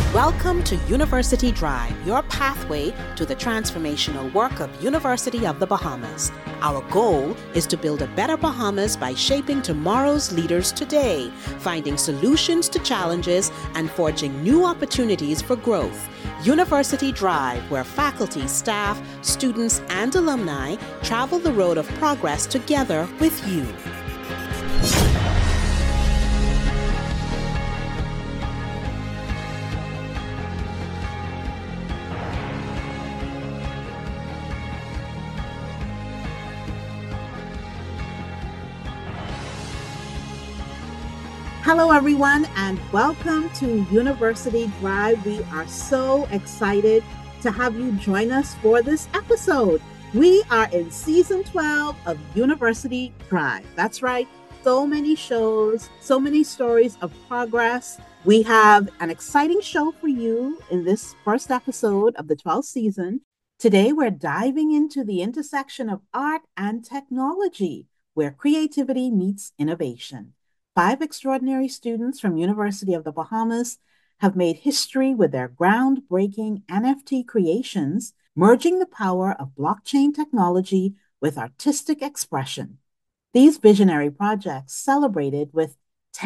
Welcome to University Drive, your pathway to the transformational work of University of the Bahamas. Our goal is to build a better Bahamas by shaping tomorrow's leaders today, finding solutions to challenges, and forging new opportunities for growth. University Drive, where faculty, staff, students, and alumni travel the road of progress together with you. Hello, everyone, and welcome to University Drive. We are so excited to have you join us for this episode. We are in season 12 of University Drive. That's right. So many shows, so many stories of progress. We have an exciting show for you in this first episode of the 12th season. Today, we're diving into the intersection of art and technology, where creativity meets innovation. 5 extraordinary students from University of the Bahamas have made history with their groundbreaking NFT creations, merging the power of blockchain technology with artistic expression. These visionary projects, celebrated with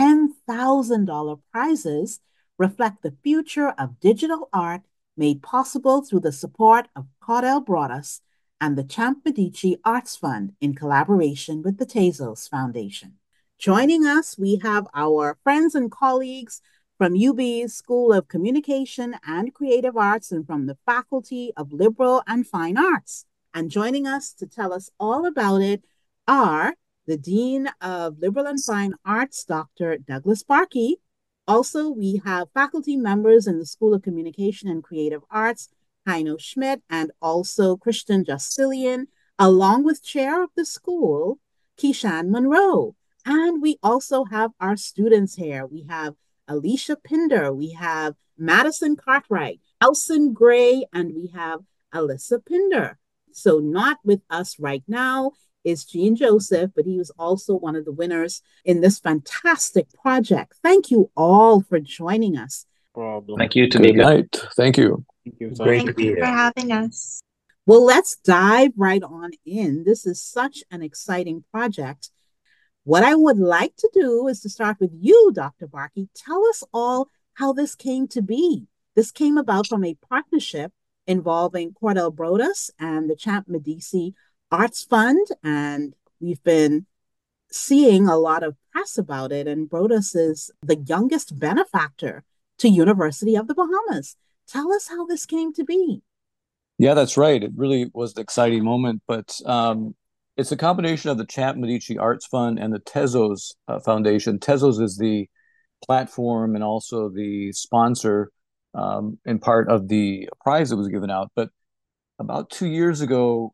$10,000 prizes, reflect the future of digital art made possible through the support of Cordell Broadus and the Champ Medici Arts Fund in collaboration with the Tezos Foundation. Joining us, we have our friends and colleagues from UB's School of Communication and Creative Arts and from the Faculty of Liberal and Fine Arts. And joining us to tell us all about it are the Dean of Liberal and Fine Arts, Dr. Douglas Barkey. Also, we have faculty members in the School of Communication and Creative Arts, Heino Schmidt, and also Christian Justilian, along with Chair of the school, Keishan Monroe. And we also have our students here. We have Alicia Pinder, we have Madison Cartwright, Elson Gray, and we have Alyssa Pinder. So not with us right now is Gene Joseph, but he was also one of the winners in this fantastic project. Thank you all for joining us. Thank you, Tamika. Good night. Thank you. It's great to be here. Thank you for having us. Well, let's dive right on in. This is such an exciting project. What I would like to do is to start with you, Dr. Barkey. Tell us all how this came to be. This came about from a partnership involving Cordell Broadus and the Champ Medici Arts Fund, and we've been seeing a lot of press about it, and Broadus is the youngest benefactor to University of the Bahamas. Tell us how this came to be. Yeah, that's right. It really was an exciting moment, but it's a combination of the Champ Medici Arts Fund and the Tezos Foundation. Tezos is the platform and also the sponsor and part of the prize that was given out. But about 2 years ago,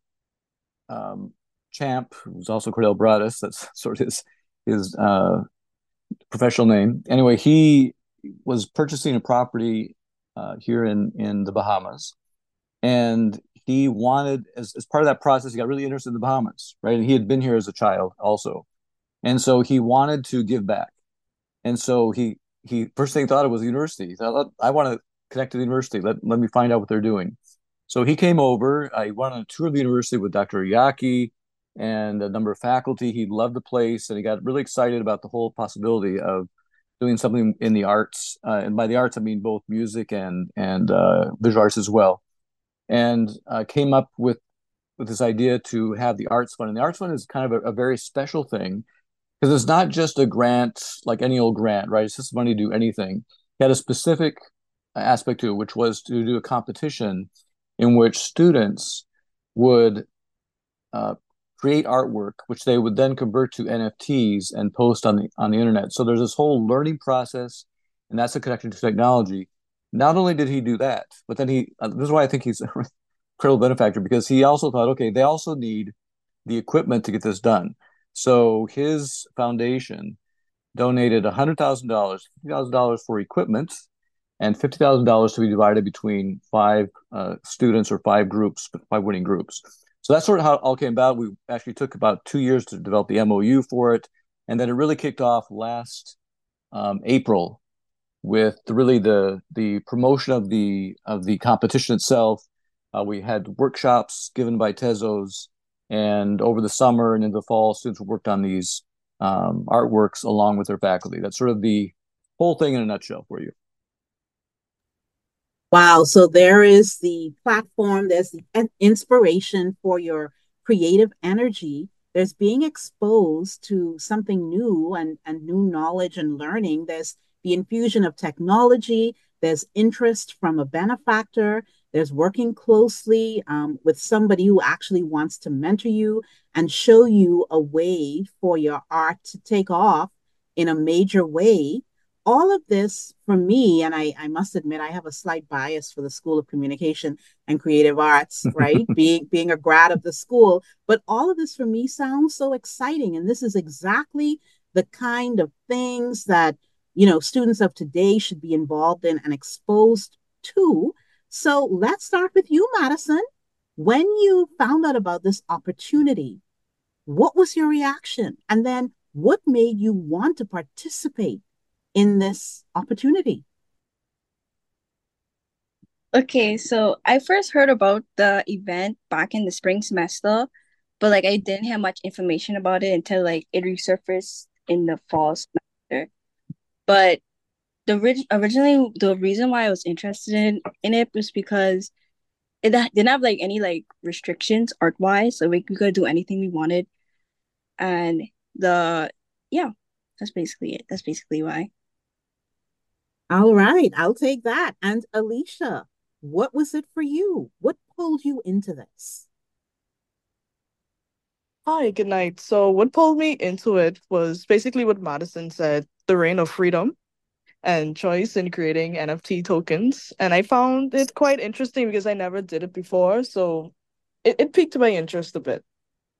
Champ, who's also Cordell Broadus, that's sort of his professional name. Anyway, he was purchasing a property here in the Bahamas, and he wanted, as part of that process, he got really interested in the Bahamas, right? And he had been here as a child also. And so he wanted to give back. And so he first thing he thought of was the university. He thought, I want to connect to the university. Let me find out what they're doing. So he came over. He went on a tour of the university with Dr. Yaki and a number of faculty. He loved the place, and he got really excited about the whole possibility of doing something in the arts. And by the arts, I mean both music and visual arts as well. And came up with this idea to have the Arts Fund. And the Arts Fund is kind of a very special thing because it's not just a grant like any old grant, right? It's just money to do anything. It had a specific aspect to it, which was to do a competition in which students would create artwork, which they would then convert to NFTs and post on the internet. So there's this whole learning process, and that's a connection to technology. Not only did he do that, but then this is why I think he's a incredible benefactor, because he also thought, okay, they also need the equipment to get this done. So his foundation donated $100,000, $50,000 for equipment, and $50,000 to be divided between 5 students or 5 groups, 5 winning groups. So that's sort of how it all came about. We actually took about 2 years to develop the MOU for it, and then it really kicked off last April with the promotion of the competition itself. We had workshops given by Tezos, and over the summer and into the fall, students worked on these artworks along with their faculty. That's sort of the whole thing in a nutshell for you. Wow. So there is the platform, there's the inspiration for your creative energy. There's being exposed to something new and new knowledge and learning. There's the infusion of technology. There's interest from a benefactor. There's working closely with somebody who actually wants to mentor you and show you a way for your art to take off in a major way. All of this for me, and I must admit, I have a slight bias for the School of Communication and Creative Arts, right? Being a grad of the school, but all of this for me sounds so exciting. And this is exactly the kind of things that, students of today should be involved in and exposed to. So let's start with you, Madison. When you found out about this opportunity, what was your reaction? And then what made you want to participate in this opportunity? Okay, so I first heard about the event back in the spring semester, but like I didn't have much information about it until like it resurfaced in the fall semester. But originally the reason why I was interested in it was because it didn't have like any like restrictions art wise, so we could do anything we wanted, and the yeah, that's basically it. That's basically why. All right, I'll take that. And Alicia, what was it for you? What pulled you into this? Hi, good night. So, what pulled me into it was basically what Madison said, the reign of freedom and choice in creating NFT tokens. And I found it quite interesting because I never did it before. So, it piqued my interest a bit.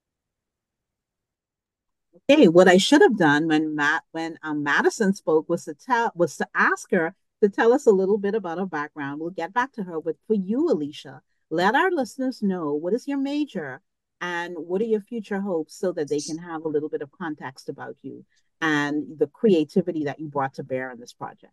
Okay, what I should have done when Madison spoke was to ask her to tell us a little bit about her background. We'll get back to her, but for you, Alicia, let our listeners know what is your major and what are your future hopes so that they can have a little bit of context about you and the creativity that you brought to bear in this project.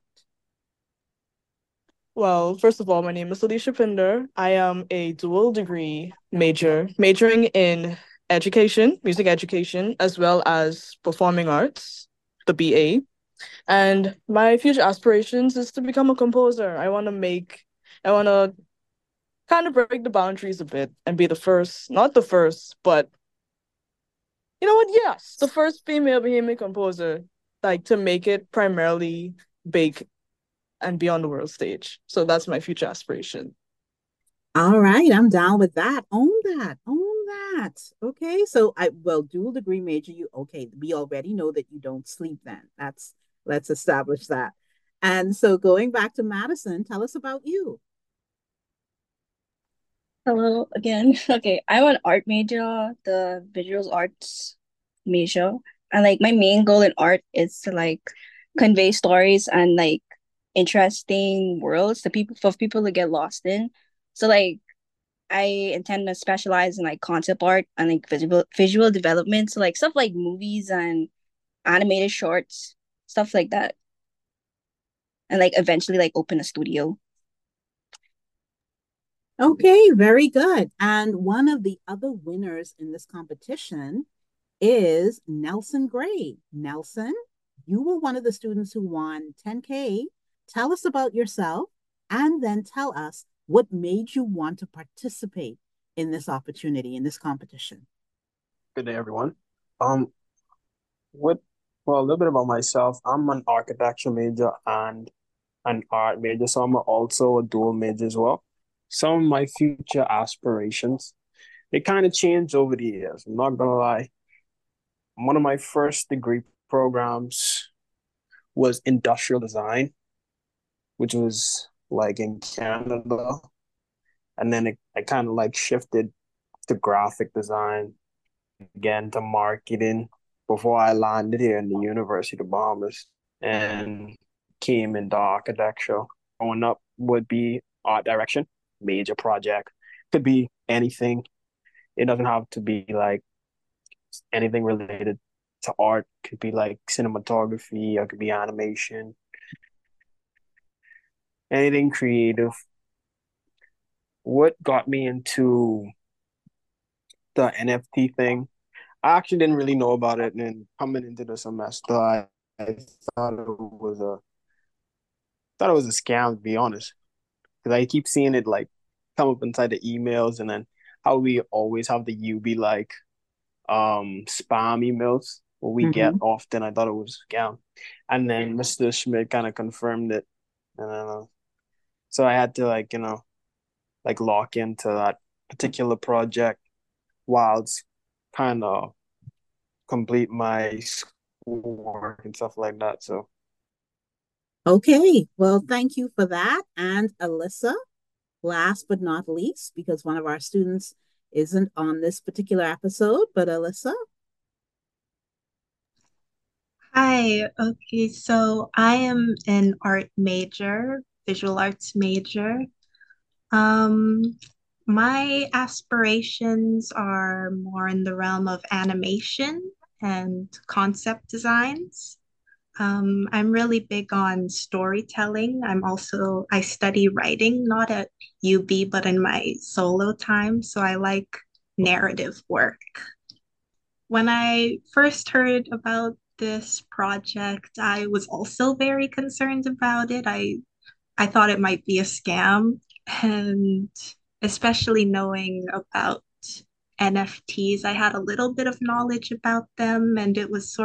Well, first of all, my name is Alicia Pinder. I am a dual degree majoring in education, music education, as well as performing arts, the BA. And my future aspirations is to become a composer. I want to kind of break the boundaries a bit and be the first, not the first, but you know what? Yes, the first female Bahamian composer, like to make it primarily big and be on the world stage. So that's my future aspiration. All right, I'm down with that. Own that. Own that. Okay. So dual degree major, you okay. We already know that you don't sleep then. Let's establish that. And so going back to Madison, tell us about you. Hello again. Okay, I'm an art major, the visual arts major. And like my main goal in art is to like convey stories and like interesting worlds to people for people to get lost in. So like I intend to specialize in like concept art and like visual development. So like stuff like movies and animated shorts, stuff like that. And like eventually like open a studio. Okay, very good. And one of the other winners in this competition is Nelson Gray. Nelson, you were one of the students who won 10K. Tell us about yourself and then tell us what made you want to participate in this opportunity, in this competition. Good day, everyone. Um, what, well, a little bit about myself. I'm an architecture major and an art major, so I'm also a dual major as well. Some of my future aspirations, they kind of changed over the years. I'm not gonna lie. One of my first degree programs was industrial design, which was like in Canada, and then I kind of like shifted to graphic design, again to marketing before I landed here in the University of Bahamas and came into architecture. Growing up would be art direction, major project. Could be anything. It doesn't have to be like anything related to art. Could be like cinematography, or it could be animation. anything creative. What got me into the NFT thing? I actually didn't really know about it, and coming into the semester, I thought it was a scam, to be honest, because I keep seeing it like come up inside the emails, and then how we always have the UB like spam emails what we get Mm-hmm. often. I thought it was a scam, and then Mr. Schmidt kind of confirmed it, and so I had to like lock into that particular project whilst kind of complete my schoolwork and stuff like that. So Okay, well, thank you for that. And Alyssa, last but not least, because one of our students isn't on this particular episode, but Alyssa. Hi. Okay, so I am an art major, visual arts major. Um, my aspirations are more in the realm of animation and concept designs. I'm really big on storytelling. I study writing, not at UB, but in my solo time. So I like narrative work. When I first heard about this project, I was also very concerned about it. I thought it might be a scam, and especially knowing about NFTs, I had a little bit of knowledge about them, and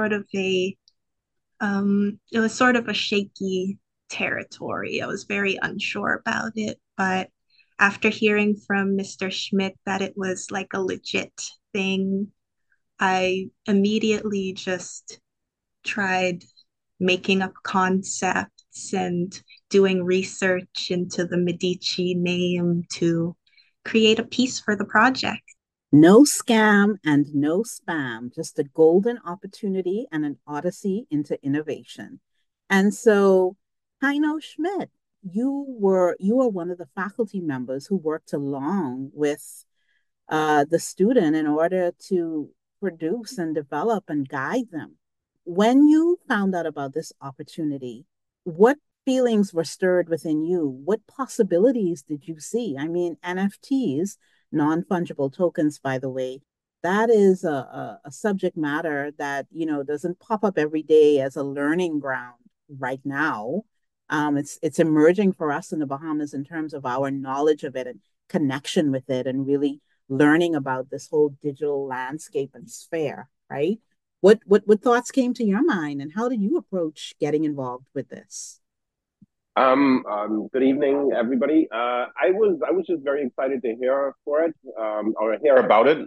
it was sort of a shaky territory. I was very unsure about it, but after hearing from Mr. Schmidt that it was like a legit thing, I immediately just tried making up concepts and doing research into the Medici name to create a piece for the project. No scam and no spam, just a golden opportunity and an odyssey into innovation. And so, Heino Schmidt, you are one of the faculty members who worked along with the student in order to produce and develop and guide them. When you found out about this opportunity, what feelings were stirred within you? What possibilities did you see? I mean, NFTs, non fungible tokens, by the way, that is a subject matter that doesn't pop up every day as a learning ground right now. It's emerging for us in the Bahamas in terms of our knowledge of it and connection with it, and really learning about this whole digital landscape and sphere, right? What thoughts came to your mind, and how did you approach getting involved with this? Good evening, everybody. I was just very excited to hear for it, or hear about it.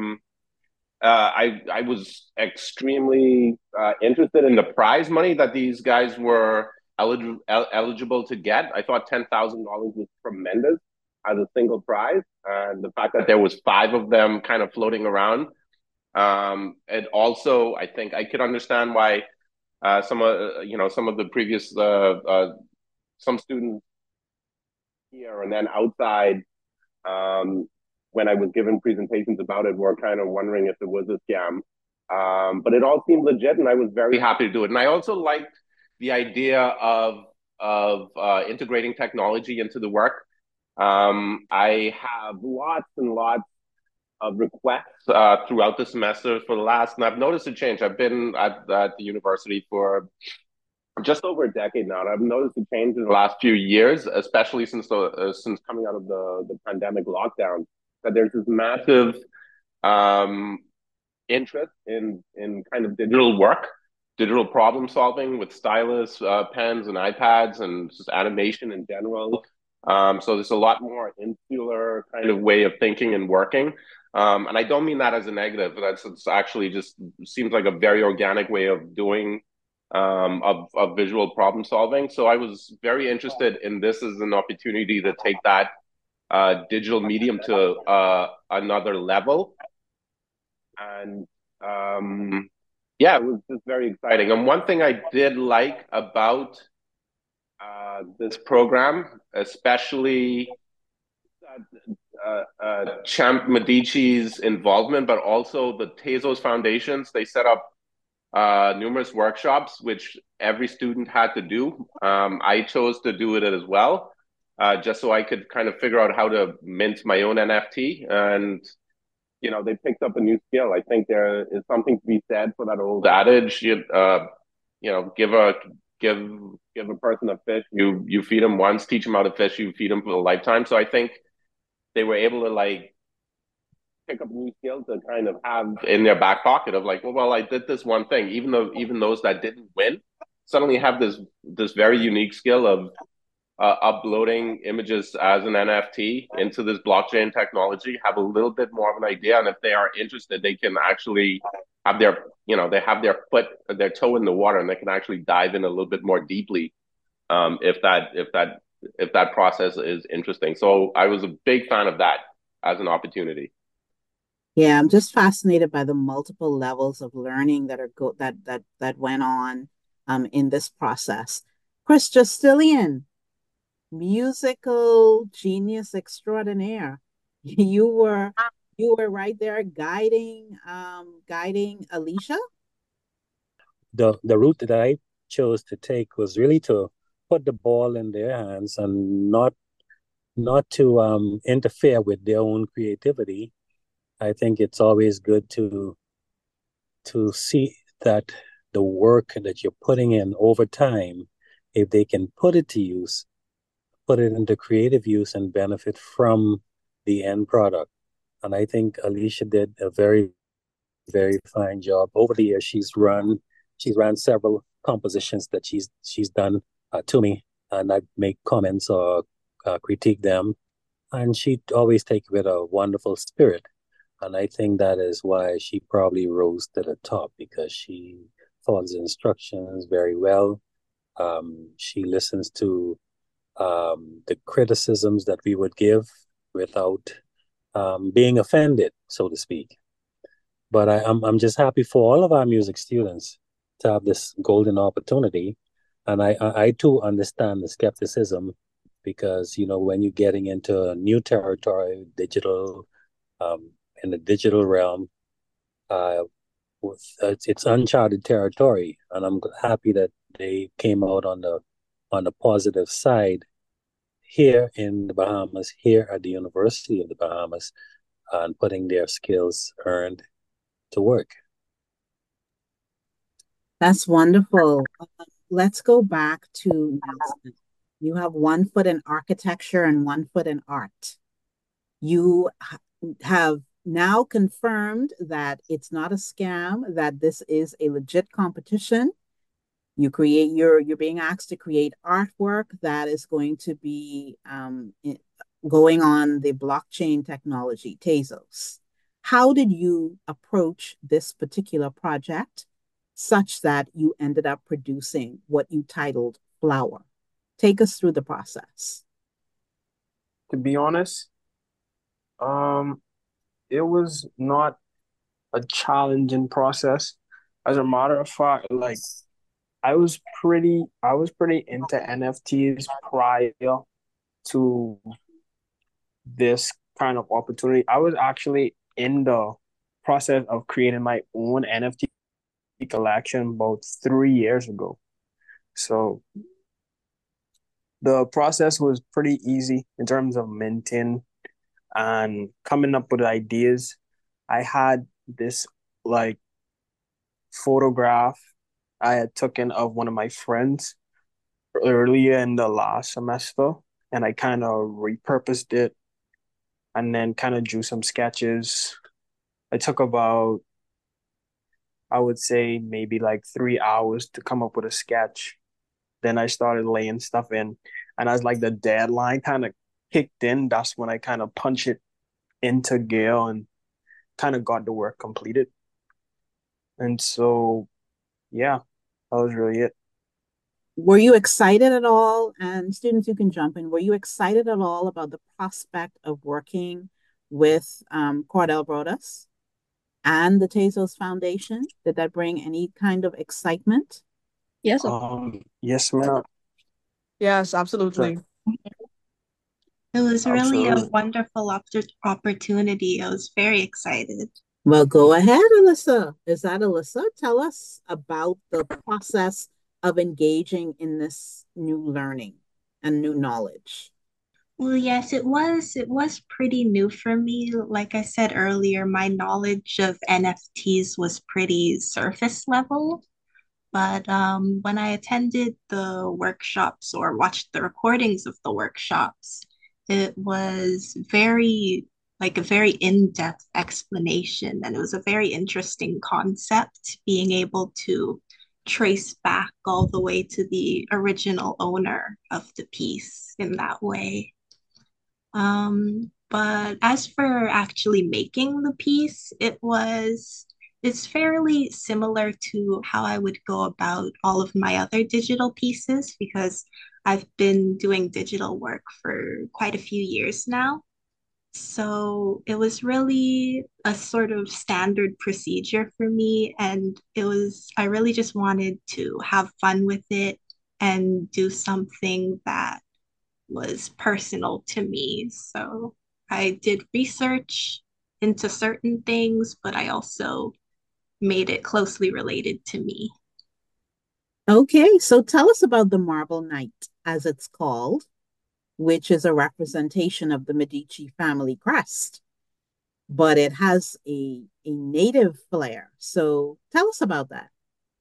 I was extremely interested in the prize money that these guys were eligible to get. I thought $10,000 was tremendous as a single prize, and the fact that there was five of them kind of floating around. And also, I think I could understand why some of the previous some students here and then outside, um, when I was given presentations about it, were kind of wondering if it was a scam. But it all seemed legit, and I was very happy to do it. And I also liked the idea of integrating technology into the work. I have lots and lots of requests throughout the semester for the last, and I've noticed a change. I've been at the university for just over a decade now, and I've noticed a change in the last few years, especially since coming out of the pandemic lockdown. That there's this massive um, interest in kind of digital work, digital problem solving with stylus, pens, and iPads, and just animation in general. So there's a lot more insular kind of way of thinking and working. And I don't mean that as a negative. It's actually just seems like a very organic way of doing of visual problem solving. So I was very interested in this as an opportunity to take that digital medium to another level. And yeah, it was just very exciting. And one thing I did like about this program, especially Champ Medici's involvement, but also the Tezos Foundations. They set up numerous workshops, which every student had to do. I chose to do it as well, just so I could kind of figure out how to mint my own NFT. And they picked up a new skill. I think there is something to be said for that old adage. Give a person a fish, you feed them once, teach them how to fish, you feed them for a lifetime. So I think they were able to like pick up new skills to kind of have in their back pocket of like, well, I did this one thing, even those that didn't win suddenly have this very unique skill of uploading images as an NFT into this blockchain technology, have a little bit more of an idea, and if they are interested, they can actually have they have their toe in the water, and they can actually dive in a little bit more deeply, if that process is interesting. So I was a big fan of that as an opportunity. Yeah, I'm just fascinated by the multiple levels of learning that that went on in this process. Chris Justilian, musical genius extraordinaire. You were right there guiding Alicia. The route that I chose to take was really to put the ball in their hands and not to interfere with their own creativity. I think it's always good to see that the work that you're putting in over time, if they can put it to use, put it into creative use and benefit from the end product. And I think Alicia did a very, very fine job. Over the years, she's ran several compositions that she's done to me, and I make comments or critique them. And she always take it with a wonderful spirit. And I think that is why she probably rose to the top, because she follows instructions very well. She listens to the criticisms that we would give without being offended, so to speak. But I'm just happy for all of our music students to have this golden opportunity. And I too understand the skepticism, because, when you're getting into a new territory, in the digital realm, it's uncharted territory, and I'm happy that they came out on the positive side here in the Bahamas, here at the University of the Bahamas, and putting their skills earned to work. That's wonderful. Let's go back to Nelson. You have one foot in architecture and one foot in art. You have now confirmed that it's not a scam, that this is a legit competition. You're being asked to create artwork that is going to be going on the blockchain technology, Tezos. How did you approach this particular project such that you ended up producing what you titled Flower? Take us through the process. To be honest, it was not a challenging process. As a matter of fact, like I was pretty into NFTs prior to this kind of opportunity. I was actually in the process of creating my own NFT collection about 3 years ago. So the process was pretty easy in terms of minting and coming up with ideas. I had this like photograph I had taken of one of my friends earlier in the last semester, and I kind of repurposed it and then kind of drew some sketches. I took about, I would say, maybe like 3 hours to come up with a sketch. Then I started laying stuff in. And as like the deadline kind of kicked in, that's when I kind of punched it into Gale and kind of got the work completed. And so, yeah, that was really it. Were you excited at all? And students, you can jump in. Were you excited at all about the prospect of working with Cordell Broadus and the Tezos Foundation? Did that bring any kind of excitement? Yes. Yes, ma'am. Yes, absolutely. It was really a Absolutely. wonderful opportunity. I was very excited. Well, go ahead, Alyssa. Is that Alyssa? Tell us about the process of engaging in this new learning and new knowledge. Well, yes, it was pretty new for me. Like I said earlier, my knowledge of NFTs was pretty surface level. But when I attended the workshops or watched the recordings of the workshops, it was like a very in-depth explanation. And it was a very interesting concept, being able to trace back all the way to the original owner of the piece in that way. But as for actually making the piece, it's fairly similar to how I would go about all of my other digital pieces because I've been doing digital work for quite a few years now. So it was really a sort of standard procedure for me. And I really just wanted to have fun with it and do something that was personal to me. So I did research into certain things, but I also made it closely related to me. Okay, so tell us about the Marble Knight, as it's called, which is a representation of the Medici family crest, but it has a native flair. So tell us about that.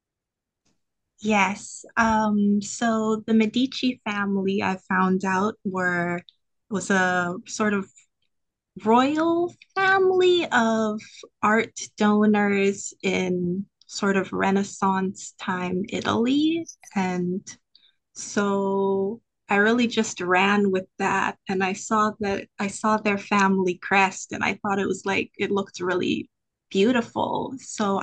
Yes. So the Medici family I found out was a sort of royal family of art donors in sort of Renaissance time Italy. And so I really just ran with that. And I saw their family crest and I thought it looked really beautiful. So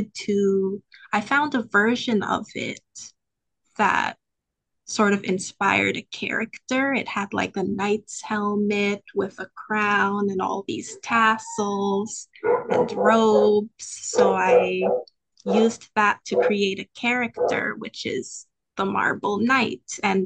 I found a version of it that sort of inspired a character. It had like a knight's helmet with a crown and all these tassels and robes. So I used that to create a character, which is the Marble Knight. And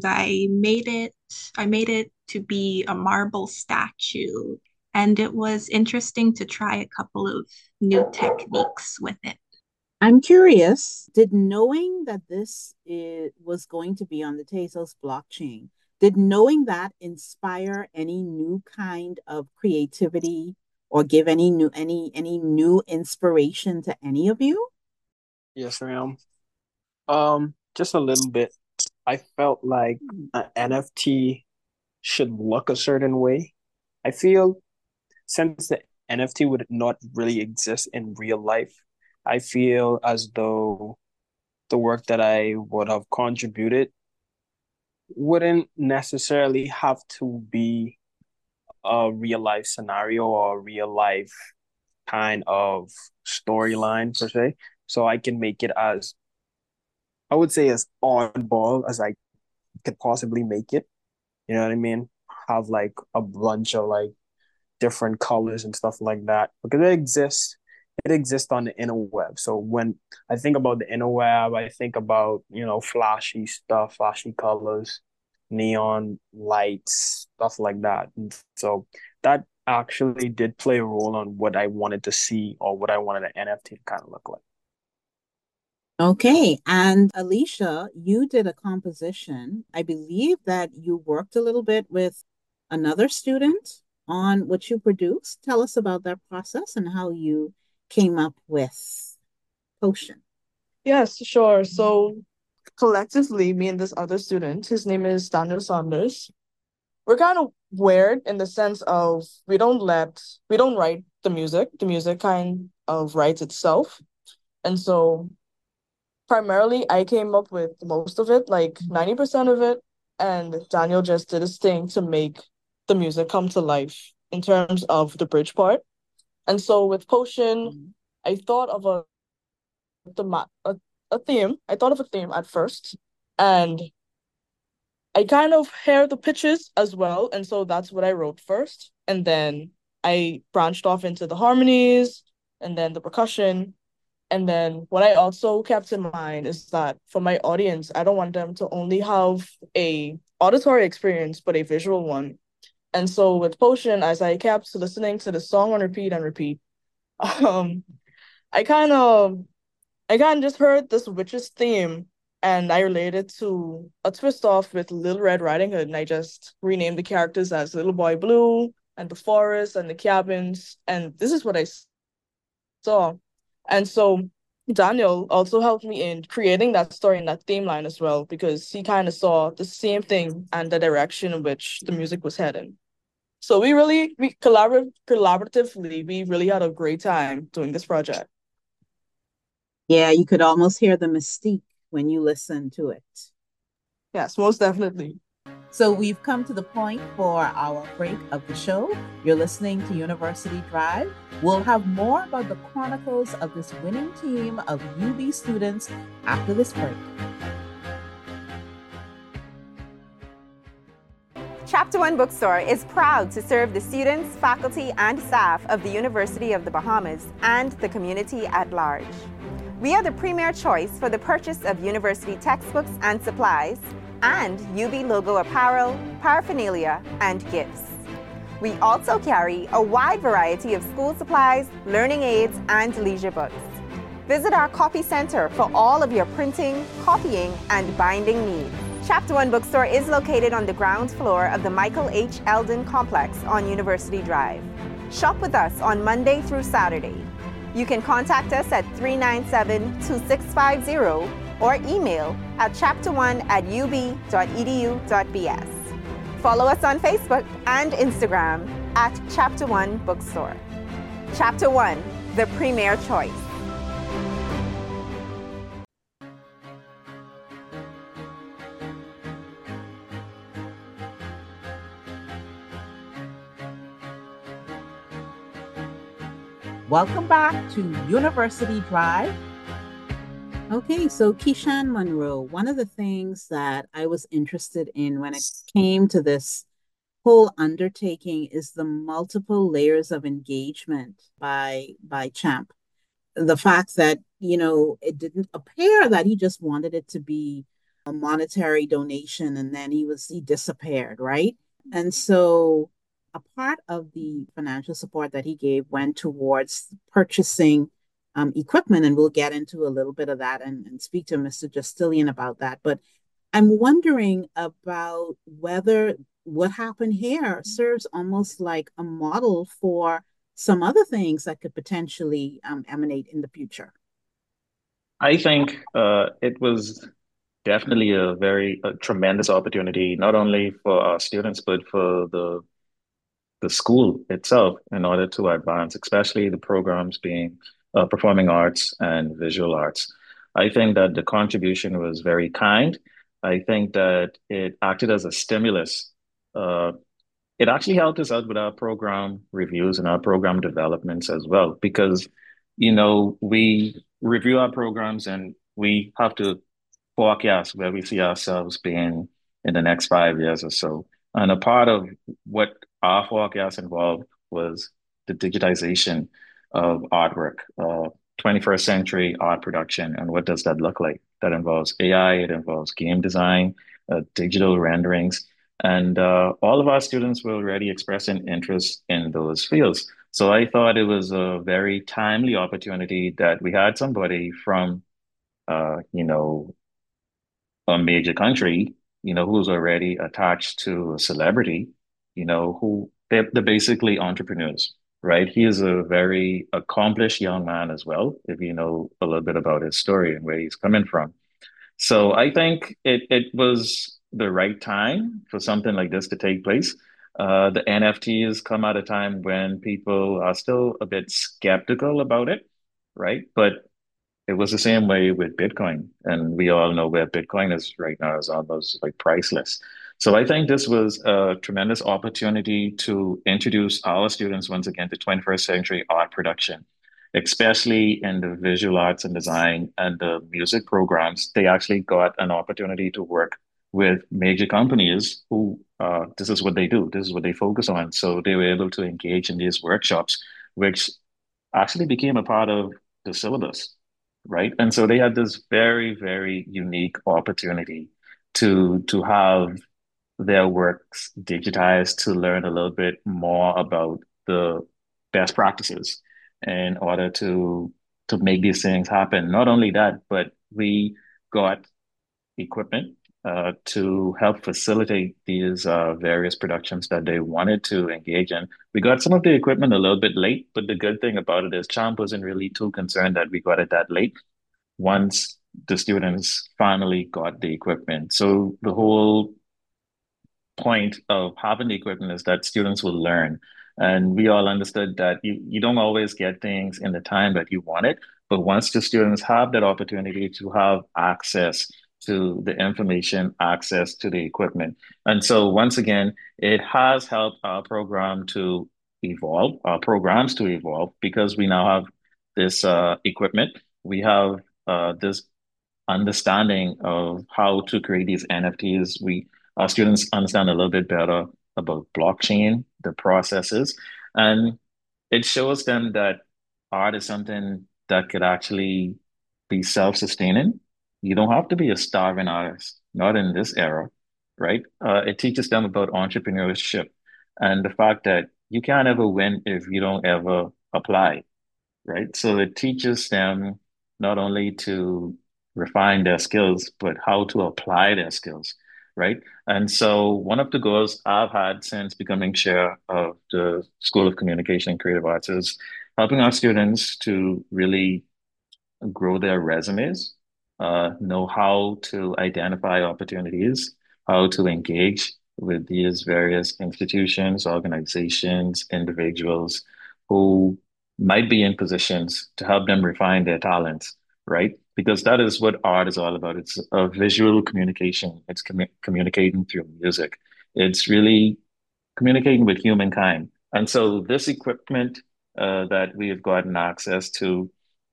I made it to be a marble statue. And it was interesting to try a couple of new techniques with it. I'm curious, did knowing that was going to be on the Tezos blockchain, did knowing that inspire any new kind of creativity or give any new inspiration to any of you? Yes, ma'am. Just a little bit. I felt like an NFT should look a certain way. I feel since the NFT would not really exist in real life, I feel as though the work that I would have contributed wouldn't necessarily have to be a real life scenario or a real life kind of storyline per se. So I can make it as I would say as oddball as I could possibly make it. You know what I mean? Have like a bunch of like different colors and stuff like that because it exists on the interweb. So when I think about the interweb, I think about, flashy stuff, flashy colors, neon lights, stuff like that. And so that actually did play a role on what I wanted to see or what I wanted an NFT to kind of look like. Okay, and Alicia, you did a composition. I believe that you worked a little bit with another student on what you produced. Tell us about that process and how you came up with Potion. Yes, sure. So collectively, me and this other student, his name is Daniel Saunders, we're kind of weird in the sense of we don't write the music kind of writes itself. And so primarily I came up with most of it, like 90% of it, and Daniel just did his thing to make the music come to life in terms of the bridge part. And so with Potion, I thought of a theme. I thought of a theme at first, and I kind of hear the pitches as well, and so that's what I wrote first, and then I branched off into the harmonies and then the percussion. And then what I also kept in mind is that for my audience, I don't want them to only have a auditory experience, but a visual one. And so with Potion, as I kept listening to the song on repeat and repeat, Um, I kind of I kind of just heard this witch's theme, and I related to a twist off with Little Red Riding Hood, and I just renamed the characters as Little Boy Blue and the forest and the cabins, and this is what I saw. And so Daniel also helped me in creating that story and that theme line as well, because he kind of saw the same thing and the direction in which the music was heading. So collaboratively, we really had a great time doing this project. Yeah, you could almost hear the mystique when you listen to it. Yes, most definitely. So we've come to the point for our break of the show. You're listening to University Drive. We'll have more about the chronicles of this winning team of UB students after this break. Chapter One Bookstore is proud to serve the students, faculty, and staff of the University of the Bahamas and the community at large. We are the premier choice for the purchase of university textbooks and supplies, and UB logo apparel, paraphernalia, and gifts. We also carry a wide variety of school supplies, learning aids, and leisure books. Visit our copy center for all of your printing, copying, and binding needs. Chapter One Bookstore is located on the ground floor of the Michael H. Eldon Complex on University Drive. Shop with us on Monday through Saturday. You can contact us at 397-2650 or email at chapter1@ub.edu.bs. Follow us on Facebook and Instagram at Chapter One Bookstore. Chapter One, the premier choice. Welcome back to University Drive. Okay, so Keishan Monroe, one of the things that I was interested in when it came to this whole undertaking is the multiple layers of engagement by Champ. The fact that, it didn't appear that he just wanted it to be a monetary donation and then he disappeared, right? And so a part of the financial support that he gave went towards purchasing equipment, and we'll get into a little bit of that and speak to Mr. Justilian about that. But I'm wondering about whether what happened here serves almost like a model for some other things that could potentially emanate in the future. I think it was definitely a tremendous opportunity, not only for our students, but for the school itself in order to advance, especially the programs being performing arts and visual arts. I think that the contribution was very kind. I think that it acted as a stimulus. Uh, it actually helped us out with our program reviews and our program developments as well, because, we review our programs and we have to forecast where we see ourselves being in the next 5 years or so. And a part of what our forecast involved was the digitization of artwork, 21st century art production. And what does that look like? That involves AI, it involves game design, digital renderings. And all of our students were already expressing interest in those fields. So I thought it was a very timely opportunity that we had somebody from, uh, you know, a major country, who's already attached to a celebrity, who they're basically entrepreneurs, right? He is a very accomplished young man as well, if you know a little bit about his story and where he's coming from. So I think it was the right time for something like this to take place. The NFTs come at a time when people are still a bit skeptical about it, right? But it was the same way with Bitcoin. And we all know where Bitcoin is right now is almost like priceless. So I think this was a tremendous opportunity to introduce our students once again to 21st century art production, especially in the visual arts and design and the music programs. They actually got an opportunity to work with major companies who this is what they do, this is what they focus on. So they were able to engage in these workshops, which actually became a part of the syllabus, right? And so they had this very, very unique opportunity to have their works digitized to learn a little bit more about the best practices in order to make these things happen. Not only that, but we got equipment to help facilitate these various productions that they wanted to engage in. We got some of the equipment a little bit late, but the good thing about it is Champ wasn't really too concerned that we got it that late once the students finally got the equipment. So the whole point of having the equipment is that students will learn. And we all understood that you don't always get things in the time that you want it. But once the students have that opportunity to have access to the information, access to the equipment. And so once again, it has helped our program to evolve, our programs to evolve, because we now have this equipment. We have this understanding of how to create these NFTs. Our students understand a little bit better about blockchain, the processes, and it shows them that art is something that could actually be self-sustaining. You don't have to be a starving artist, not in this era, right? It teaches them about entrepreneurship and the fact that you can't ever win if you don't ever apply, right? So it teaches them not only to refine their skills, but how to apply their skills, right? And so one of the goals I've had since becoming chair of the School of Communication and Creative Arts is helping our students to really grow their resumes, know how to identify opportunities, how to engage with these various institutions, organizations, individuals who might be in positions to help them refine their talents, right? Because that is what art is all about. It's a visual communication. It's communicating through music. It's really communicating with humankind. And so this equipment that we have gotten access to,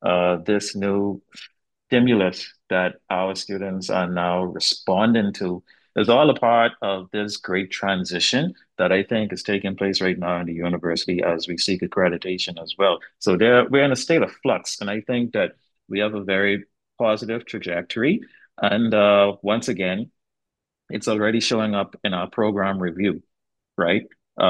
this new stimulus that our students are now responding to, is all a part of this great transition that I think is taking place right now in the university as we seek accreditation as well. So we're in a state of flux, and I think that we have a very positive trajectory. And once again, it's already showing up in our program review, right?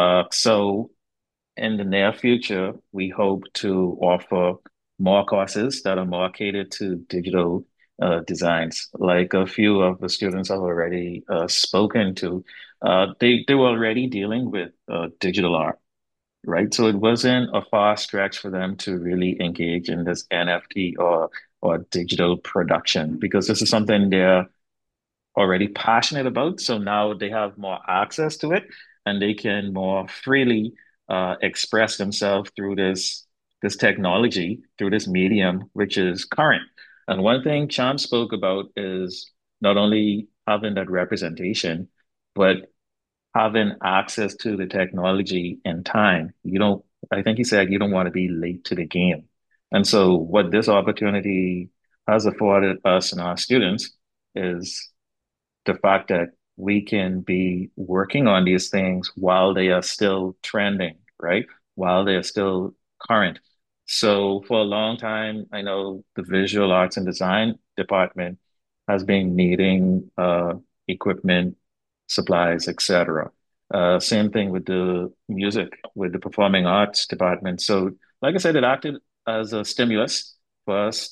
So in the near future, we hope to offer more courses that are more catered to digital designs. Like a few of the students I've already spoken to, they were already dealing with digital art, right? So it wasn't a far stretch for them to really engage in this NFT or digital production, because this is something they're already passionate about. So now they have more access to it, and they can more freely express themselves through this technology, through this medium, which is current. And one thing Cham spoke about is not only having that representation, but having access to the technology in time. I think he said you don't want to be late to the game. And so what this opportunity has afforded us and our students is the fact that we can be working on these things while they are still trending, right? While they are still current. So for a long time, I know the visual arts and design department has been needing equipment, supplies, etc. Same thing with the music, with the performing arts department. So, like I said, it acted as a stimulus for us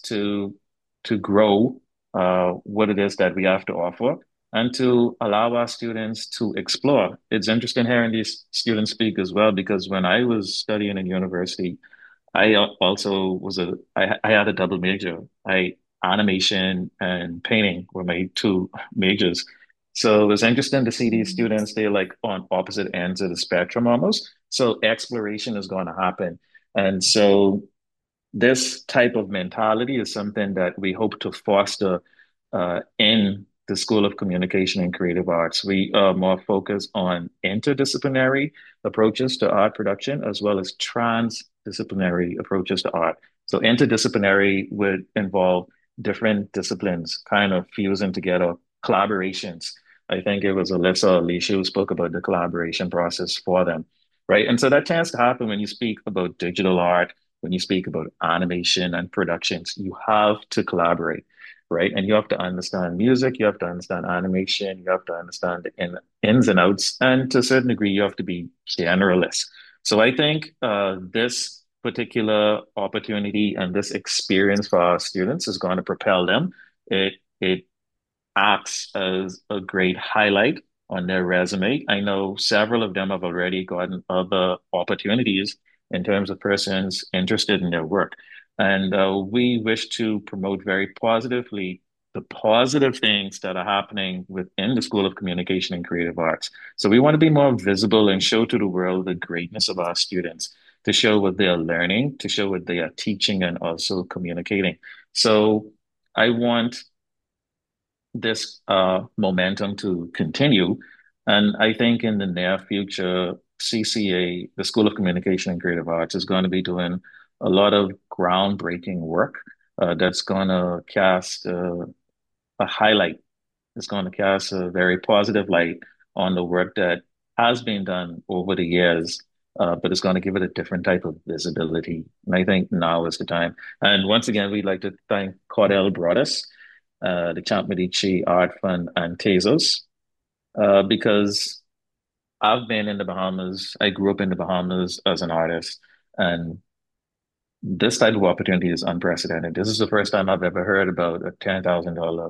to grow what it is that we have to offer and to allow our students to explore. It's interesting hearing these students speak as well, because when I was studying in university, I also I had a double major. Animation and painting were my two majors. So it was interesting to see these students, they're like on opposite ends of the spectrum almost. So exploration is going to happen. And so this type of mentality is something that we hope to foster in the School of Communication and Creative Arts. We are more focused on interdisciplinary approaches to art production as well as transdisciplinary approaches to art. So interdisciplinary would involve different disciplines kind of fusing together, collaborations. I think it was Alyssa Alicia who spoke about the collaboration process for them, right? And so that tends to happen when you speak about digital art, when you speak about animation and productions. You have to collaborate, right? And you have to understand music, you have to understand animation, you have to understand the ins and outs, and to a certain degree, you have to be generalist. So I think this particular opportunity and this experience for our students is going to propel them. It acts as a great highlight on their resume. I know several of them have already gotten other opportunities in terms of persons interested in their work. And we wish to promote very positively the positive things that are happening within the School of Communication and Creative Arts. So we want to be more visible and show to the world the greatness of our students, to show what they are learning, to show what they are teaching and also communicating. So I want this momentum to continue. And I think in the near future, CCA, the School of Communication and Creative Arts, is going to be doing a lot of groundbreaking work that's going to cast a highlight. It's going to cast a very positive light on the work that has been done over the years, but it's going to give it a different type of visibility. And I think now is the time. And once again, we'd like to thank Cordell Broaddus, the Champ Medici Art Fund, and Tezos, because I've been in the Bahamas. I grew up in the Bahamas as an artist, and this type of opportunity is unprecedented. This is the first time I've ever heard about a $10,000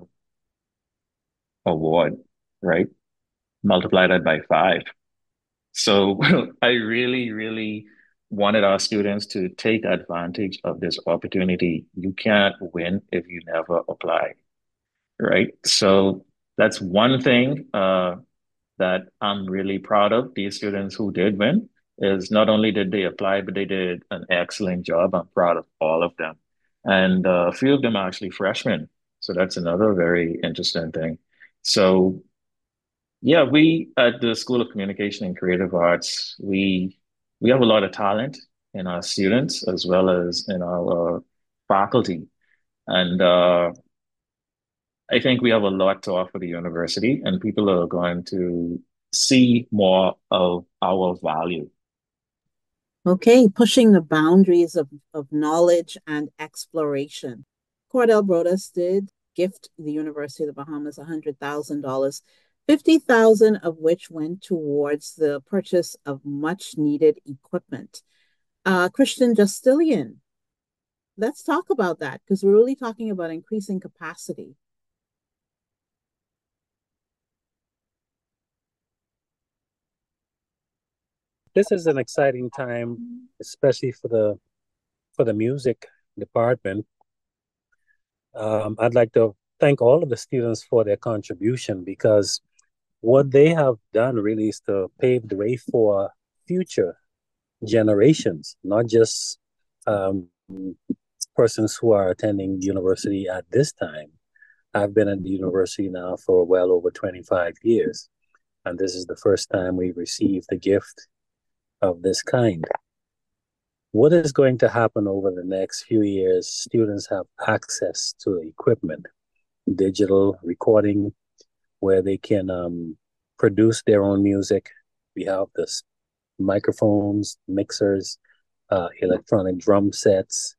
award, right? Multiply that by 5. So I really, really wanted our students to take advantage of this opportunity. You can't win if you never apply, right? So that's one thing that I'm really proud of. These students who did win is not only did they apply, but they did an excellent job. I'm proud of all of them. And a few of them are actually freshmen. So that's another very interesting thing. So yeah, we at the School of Communication and Creative Arts, we have a lot of talent in our students as well as in our faculty. And I think we have a lot to offer the university, and people are going to see more of our value. Okay, pushing the boundaries of knowledge and exploration. Cordell Broaddus did gift the University of the Bahamas $100,000, 50,000 of which went towards the purchase of much needed equipment. Christian Justilian, let's talk about that because we're really talking about increasing capacity. This is an exciting time, especially for the music department. I'd like to thank all of the students for their contribution because what they have done really is to pave the way for future generations, not just persons who are attending the university at this time. I've been at the university now for well over 25 years, and this is the first time we've received a gift of this kind. What is going to happen over the next few years? Students have access to equipment, digital recording, where they can produce their own music. We have this microphones, mixers, electronic drum sets,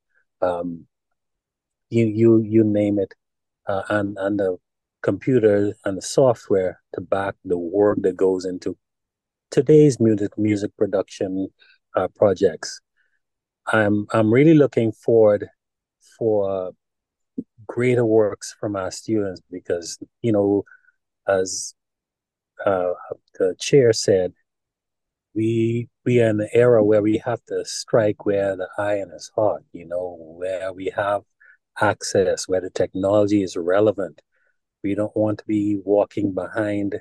you name it, and the computer and the software to back the work that goes into today's music production projects. I'm really looking forward for greater works from our students because, as the chair said, we are in an era where we have to strike where the iron is hot, where we have access, where the technology is relevant. We don't want to be walking behind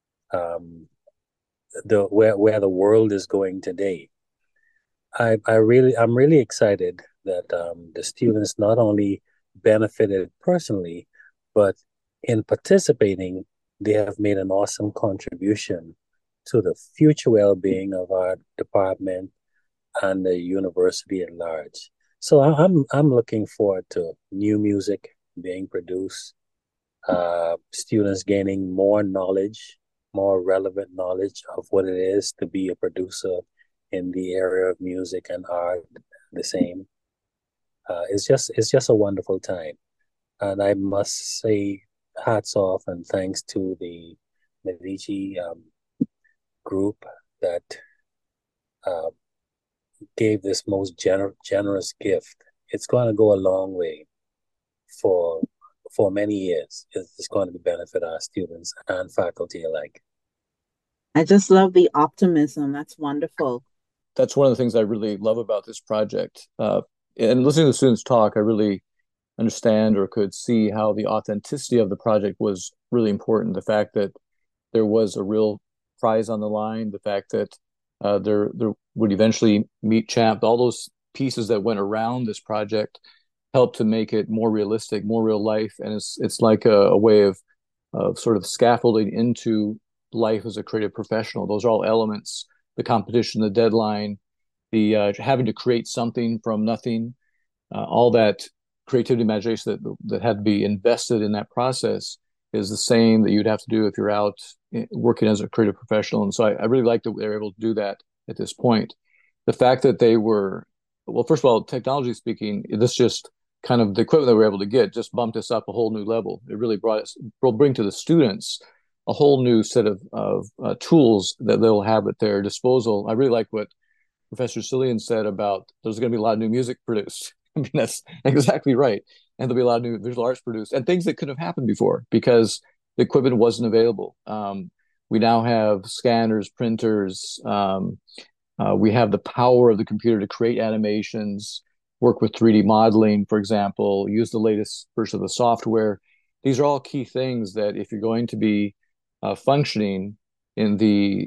where the world is going today. I'm really excited that the students not only benefited personally, but in participating, they have made an awesome contribution to the future well-being of our department and the university at large. So I'm looking forward to new music being produced, students gaining more knowledge, more relevant knowledge of what it is to be a producer in the area of music and art. The same. It's just a wonderful time, and I must say hats off and thanks to the Medici group that gave this most generous gift, it's going to go a long way for many years. It's going to benefit our students and faculty alike. I just love the optimism. That's wonderful. That's one of the things I really love about this project. And listening to the students talk, I really understand or could see how the authenticity of the project was really important. The fact that there was a real prize on the line, the fact that there would eventually meet champ, all those pieces that went around this project helped to make it more realistic, more real life, and it's like a way of sort of scaffolding into life as a creative professional. Those are all elements: the competition, the deadline, the having to create something from nothing, all that creativity, imagination that had to be invested in that process is the same that you'd have to do if you're out working as a creative professional. And so I really like that they were able to do that at this point. The fact that they were, well, first of all, technology speaking, this just kind of the equipment that we were able to get just bumped us up a whole new level. It really will bring to the students a whole new set of tools that they'll have at their disposal. I really like what Professor Cillian said about there's going to be a lot of new music produced. I mean, that's exactly right. And there'll be a lot of new visual arts produced and things that couldn't have happened before because the equipment wasn't available. We now have scanners, printers. We have the power of the computer to create animations, work with 3D modeling, for example, use the latest version of the software. These are all key things that if you're going to be functioning in the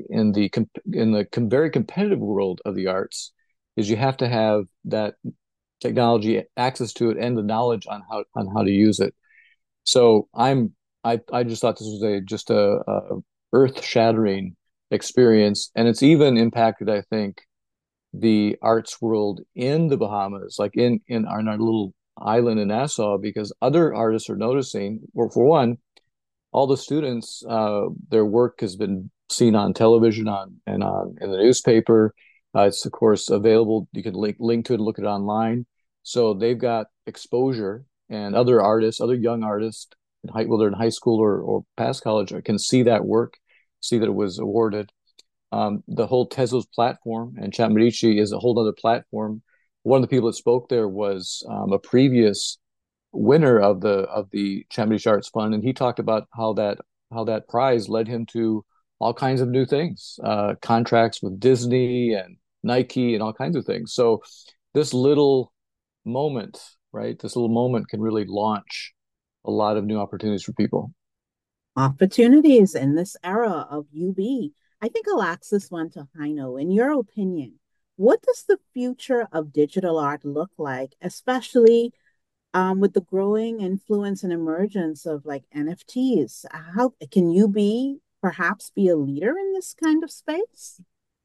very competitive world of the arts, is you have to have that technology, access to it, and the knowledge on how to use it. So I just thought this was just a earth-shattering experience, and it's even impacted, I think, the arts world in the Bahamas, like in our little island in Nassau, because other artists are noticing. Well, for one, all the students, their work has been seen on television, in the newspaper. It's of course available. You can link to it, look at it online. So they've got exposure, and other artists, other young artists, whether they're in high school or past college, can see that work, see that it was awarded. The whole Tezos platform, and Chat Medici is a whole other platform. One of the people that spoke there was a previous winner of the Chat Medici Arts Fund, and he talked about how that prize led him to all kinds of new things, contracts with Disney and Nike and all kinds of things. So this little moment, right? This little moment can really launch a lot of new opportunities for people. Opportunities in this era of UB. I think I'll ask this one to Heino. In your opinion, what does the future of digital art look like, especially with the growing influence and emergence of like NFTs? How can you perhaps be a leader in this kind of space?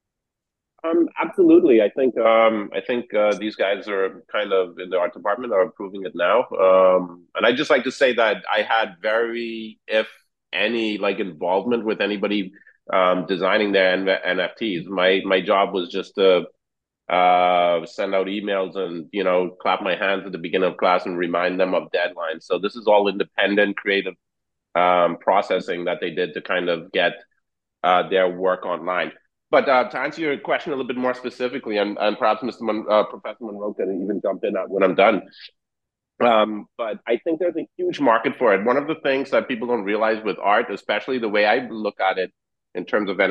Absolutely. I think these guys are kind of in the art department are proving it now. And I just like to say that I had very, if any, like involvement with anybody designing their NFTs. My job was just to send out emails and clap my hands at the beginning of class and remind them of deadlines. So this is all independent, creative processing that they did to kind of get their work online. But to answer your question a little bit more specifically, and perhaps Professor Monroe can even jump in when I'm done. But I think there's a huge market for it. One of the things that people don't realize with art, especially the way I look at it in terms of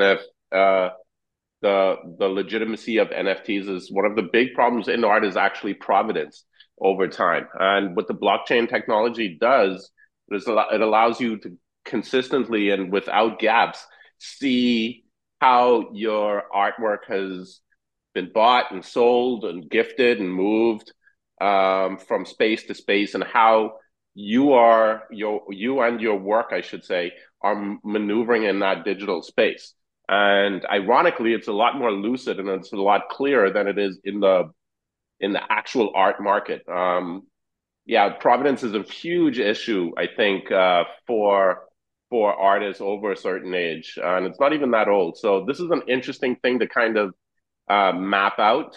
the legitimacy of NFTs, is one of the big problems in art is actually provenance over time. And what the blockchain technology does is it allows you to consistently and without gaps see how your artwork has been bought and sold and gifted and moved from space to space, and how you and your work, I should say, are maneuvering in that digital space. And ironically, it's a lot more lucid and it's a lot clearer than it is in the actual art market. Yeah, provenance is a huge issue, I think, for artists over a certain age, and it's not even that old. So this is an interesting thing to kind of map out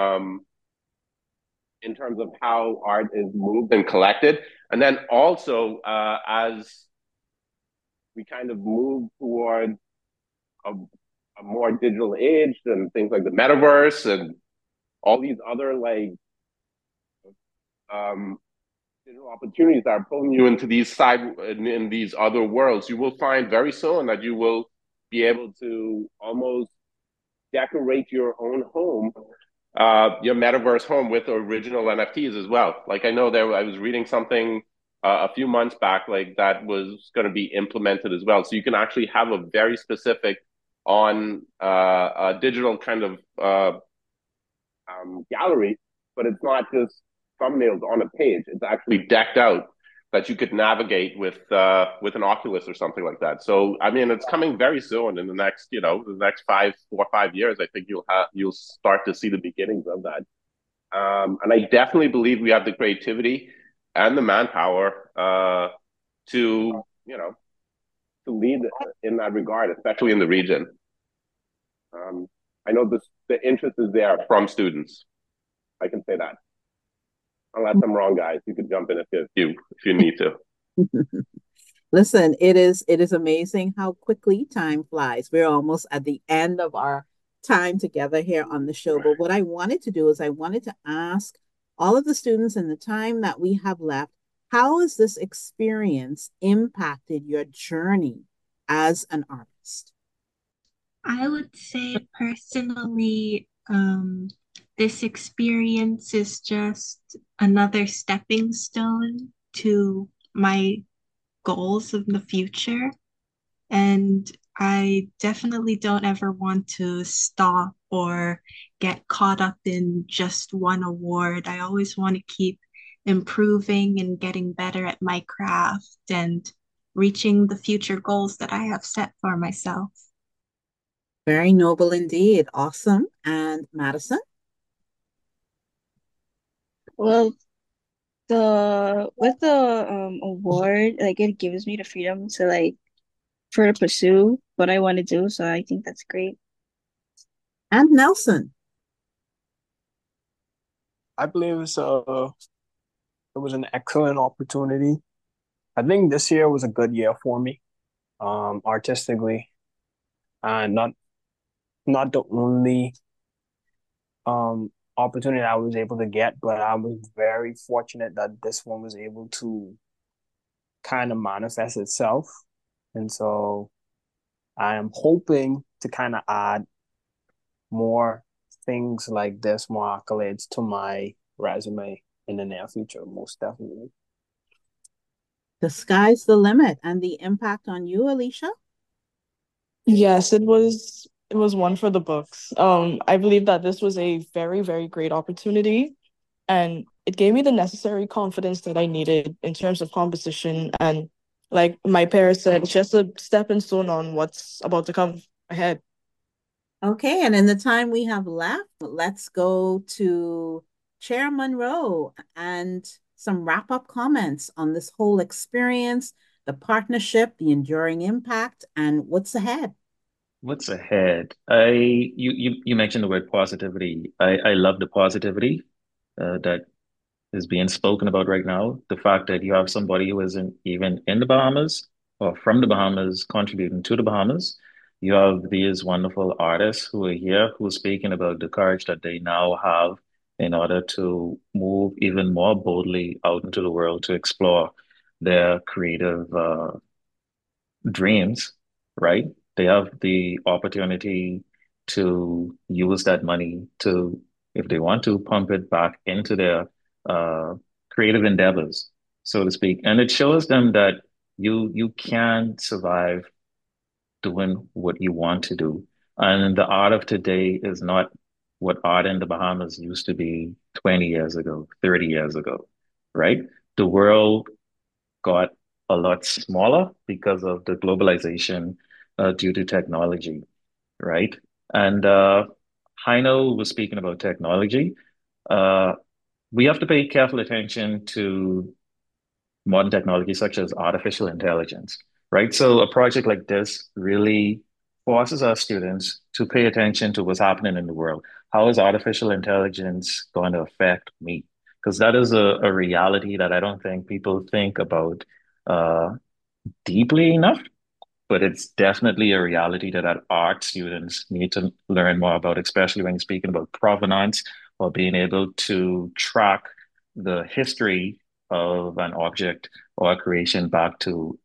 in terms of how art is moved and collected, and then also as we kind of move toward a more digital age and things like the metaverse and all these other like um, digital opportunities that are pulling you into these in these other worlds, you will find very soon that you will be able to almost decorate your own home, your metaverse home with original NFTs as well. Like I know I was reading something a few months back, like that was going to be implemented as well. So you can actually have a very specific on a digital kind of gallery, but it's not just thumbnails on a page. It's actually decked out that you could navigate with an Oculus or something like that. So I mean, it's coming very soon in the next, the next 4 or 5 years. I think you'll start to see the beginnings of that. And I definitely believe we have the creativity and the manpower to to lead in that regard, especially in the region. I know the interest is there from students. I can say that. Unless I'm wrong, guys, you could jump in if you need to. Listen, it is amazing how quickly time flies. We're almost at the end of our time together here on the show. But what I wanted to do is I wanted to ask all of the students in the time that we have left, how has this experience impacted your journey as an artist? I would say personally, this experience is just another stepping stone to my goals of the future. And I definitely don't ever want to stop or get caught up in just one award. I always want to keep improving and getting better at my craft and reaching the future goals that I have set for myself. Very noble indeed. Awesome. And Madison? Well, with the award, like it gives me the freedom to like further pursue what I want to do. So I think that's great. And Nelson? I believe it was an excellent opportunity. I think this year was a good year for me, artistically, and not the only opportunity I was able to get, but I was very fortunate that this one was able to kind of manifest itself. And so I am hoping to kind of add more things like this, more accolades to my resume in the near future, most definitely. The sky's the limit. And the impact on you, Alicia? Yes, it was one for the books. I believe that this was a very, very great opportunity, and it gave me the necessary confidence that I needed in terms of composition. And like my parents said, it's just a stepping stone on what's about to come ahead. Okay, and in the time we have left, let's go to Chair Monroe and some wrap-up comments on this whole experience, the partnership, the enduring impact, and what's ahead. What's ahead? You mentioned the word positivity. I love the positivity that is being spoken about right now. The fact that you have somebody who isn't even in the Bahamas or from the Bahamas contributing to the Bahamas. You have these wonderful artists who are here who are speaking about the courage that they now have in order to move even more boldly out into the world to explore their creative dreams, right? They have the opportunity to use that money to, if they want to, pump it back into their uh, creative endeavors, so to speak. And it shows them that you can survive doing what you want to do. And the art of today is not what art in the Bahamas used to be 20 years ago, 30 years ago, right? The world got a lot smaller because of the globalization due to technology, right? And Heino was speaking about technology. Uh, we have to pay careful attention to modern technology such as artificial intelligence, right? So a project like this really forces our students to pay attention to what's happening in the world. How is artificial intelligence going to affect me? Because that is a reality that I don't think people think about uh, deeply enough, but it's definitely a reality that our art students need to learn more about, especially when you're speaking about provenance or being able to track the history of an object or a creation back to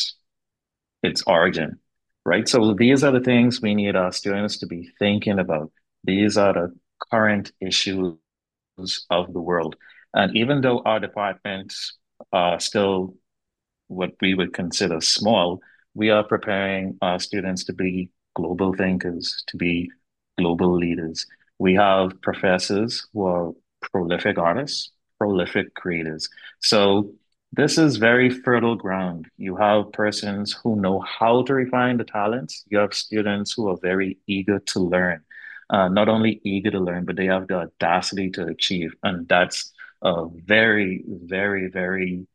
its origin, right? So these are the things we need our students to be thinking about. These are the current issues of the world. And even though our departments are still what we would consider small, we are preparing our students to be global thinkers, to be global leaders. We have professors who are prolific artists, prolific creators. So this is very fertile ground. You have persons who know how to refine the talents. You have students who are very eager to learn. Not only eager to learn, but they have the audacity to achieve. And that's a very, very, very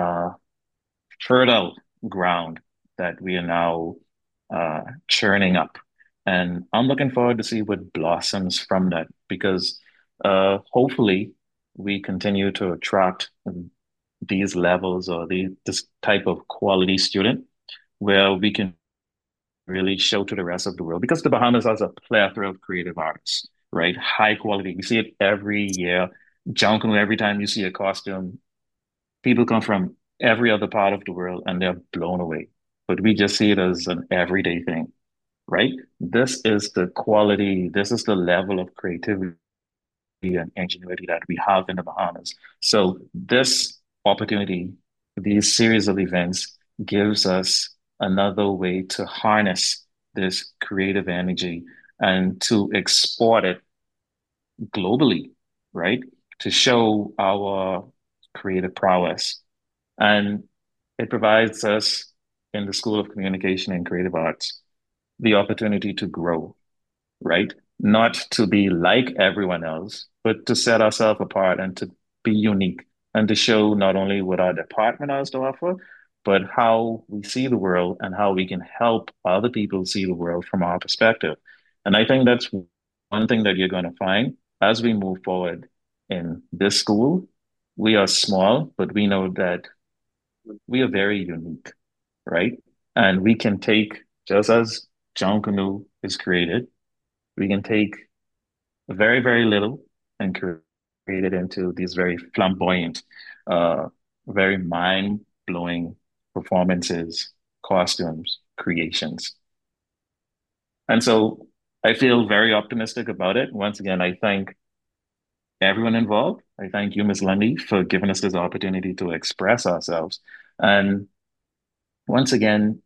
fertile ground that we are now churning up. And I'm looking forward to see what blossoms from that because hopefully we continue to attract these levels or this type of quality student where we can really show to the rest of the world because the Bahamas has a plethora of creative artists, right? High quality. We see it every year. Junkanoo, every time you see a costume, people come from every other part of the world and they're blown away. But we just see it as an everyday thing, right? This is the quality, this is the level of creativity and ingenuity that we have in the Bahamas. So this opportunity, these series of events gives us another way to harness this creative energy and to export it globally, right? To show our creative prowess. And it provides us in the School of Communication and Creative Arts the opportunity to grow, right? Not to be like everyone else, but to set ourselves apart and to be unique and to show not only what our department has to offer, but how we see the world and how we can help other people see the world from our perspective. And I think that's one thing that you're going to find as we move forward in this school. We are small, but we know that we are very unique, right? And we can take, just as Junkanoo is created, we can take very, very little and create it into these very flamboyant, very mind-blowing performances, costumes, creations. And so I feel very optimistic about it. Once again, I thank everyone involved. I thank you, Ms. Lundy, for giving us this opportunity to express ourselves. And once again,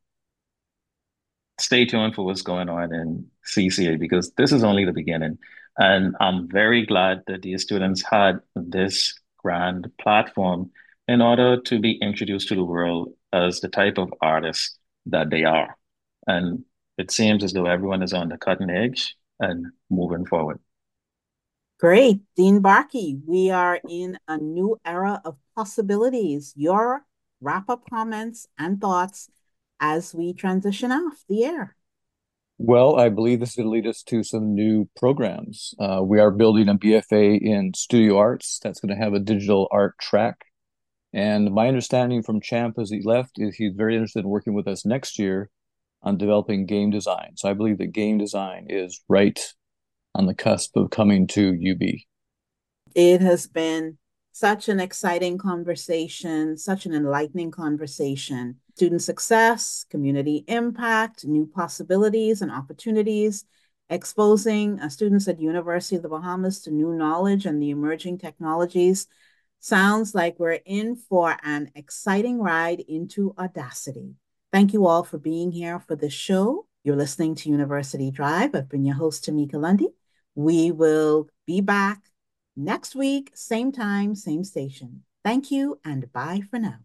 stay tuned for what's going on in CCA because this is only the beginning. And I'm very glad that these students had this grand platform in order to be introduced to the world as the type of artists that they are. And it seems as though everyone is on the cutting edge and moving forward. Great. Dean Barkey, we are in a new era of possibilities. Your wrap-up comments and thoughts as we transition off the air. Well, I believe this is going to lead us to some new programs. We are building a BFA in Studio Arts that's going to have a digital art track. And my understanding from Champ as he left is he's very interested in working with us next year on developing game design. So I believe that game design is right on the cusp of coming to UB. It has been such an exciting conversation, such an enlightening conversation. Student success, community impact, new possibilities and opportunities, exposing students at University of the Bahamas to new knowledge and the emerging technologies. Sounds like we're in for an exciting ride into audacity. Thank you all for being here for this show. You're listening to University Drive. I've been your host, Tamika Lundy. We will be back next week, same time, same station. Thank you and bye for now.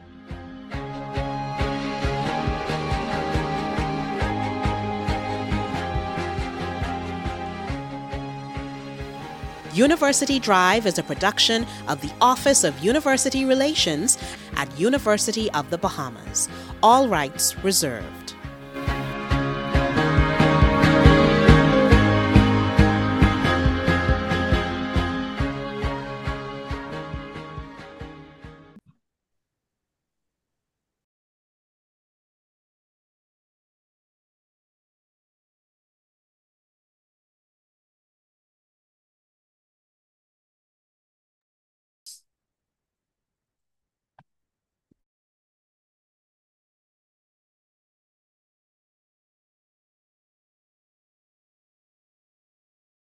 University Drive is a production of the Office of University Relations at University of the Bahamas. All rights reserved.